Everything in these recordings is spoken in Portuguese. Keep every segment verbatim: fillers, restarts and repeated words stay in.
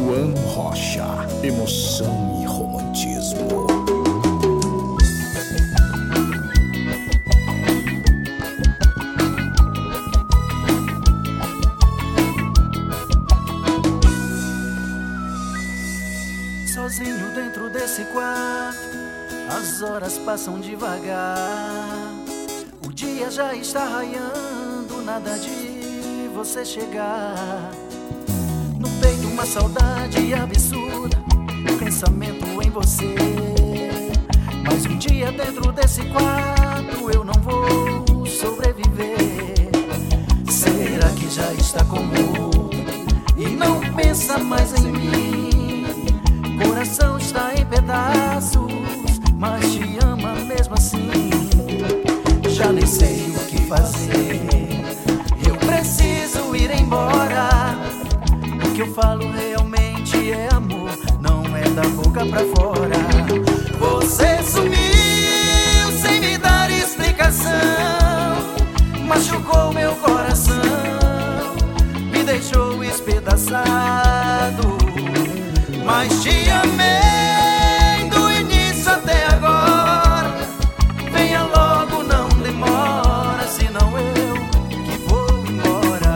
Juan Rocha, emoção e romantismo. Sozinho dentro desse quarto, as horas passam devagar. O dia já está raiando, nada de você chegar. No peito uma saudade absurda, pensamento em você. Mas um dia dentro desse quarto eu não vou sobreviver. Será que já está com outro e não pensa mais em mim? Coração está em pedaços, mas te ama mesmo assim. Já nem sei o que fazer, eu preciso ir embora. O que eu falo realmente é amor, não é da boca pra fora. Você sumiu sem me dar explicação, machucou meu coração, me deixou espedaçado. Mas te amei do início até agora. Venha logo, não demora, senão eu que vou embora.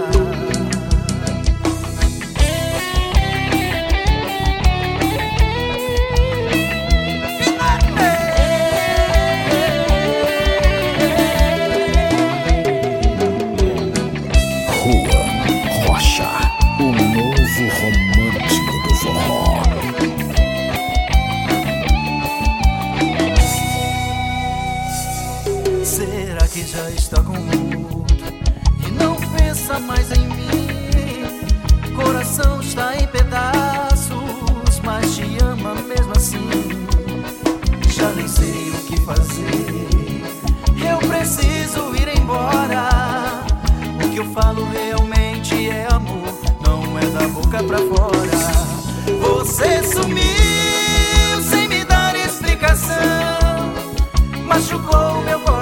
Juan Rocha, o novo romântico do forró. Será que já está com outro e não pensa mais em mim? Coração está em pedaços, mas te ama mesmo assim. Já nem sei o que fazer, eu preciso ir embora. O que eu falo realmente é amor, não é da boca pra fora. Você sumiu sem me dar explicação, machucou meu coração,